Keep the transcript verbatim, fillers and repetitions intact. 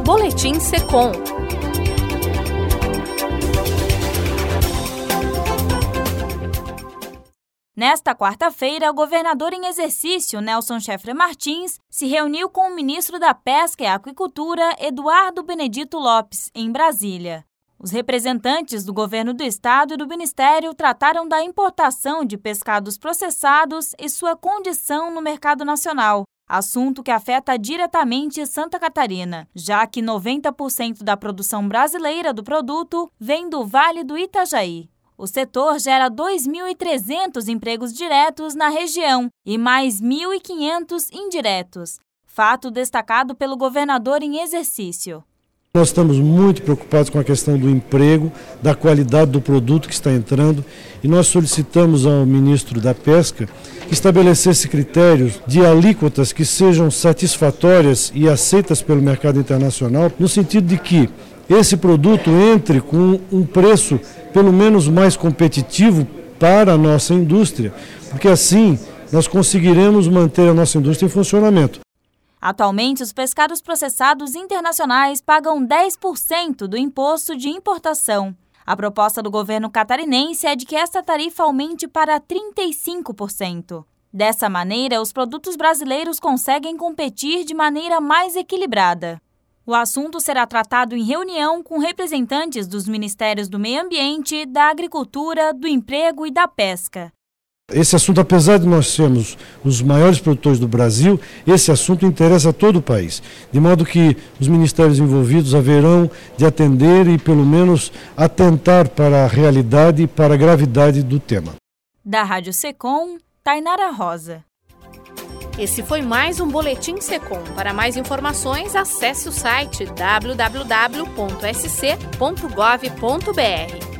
Boletim Secom. Nesta quarta-feira, o governador em exercício, Nelson Cheffer Martins, se reuniu com o ministro da Pesca e Aquicultura, Eduardo Benedito Lopes, em Brasília. Os representantes do governo do estado e do ministério trataram da importação de pescados processados e sua condição no mercado nacional, assunto que afeta diretamente Santa Catarina, já que noventa por cento da produção brasileira do produto vem do Vale do Itajaí. O setor gera dois mil e trezentos empregos diretos na região e mais mil e quinhentos indiretos, fato destacado pelo governador em exercício. Nós estamos muito preocupados com a questão do emprego, da qualidade do produto que está entrando, e nós solicitamos ao ministro da Pesca que estabelecesse critérios de alíquotas que sejam satisfatórias e aceitas pelo mercado internacional, no sentido de que esse produto entre com um preço pelo menos mais competitivo para a nossa indústria, porque assim nós conseguiremos manter a nossa indústria em funcionamento. Atualmente, os pescados processados internacionais pagam dez por cento do imposto de importação. A proposta do governo catarinense é de que esta tarifa aumente para trinta e cinco por cento. Dessa maneira, os produtos brasileiros conseguem competir de maneira mais equilibrada. O assunto será tratado em reunião com representantes dos Ministérios do Meio Ambiente, da Agricultura, do Emprego e da Pesca. Esse assunto, apesar de nós sermos os maiores produtores do Brasil, esse assunto interessa a todo o país. De modo que os ministérios envolvidos haverão de atender e, pelo menos, atentar para a realidade e para a gravidade do tema. Da Rádio Secom, Tainara Rosa. Esse foi mais um Boletim Secom. Para mais informações, acesse o site w w w ponto s c ponto gov ponto b r.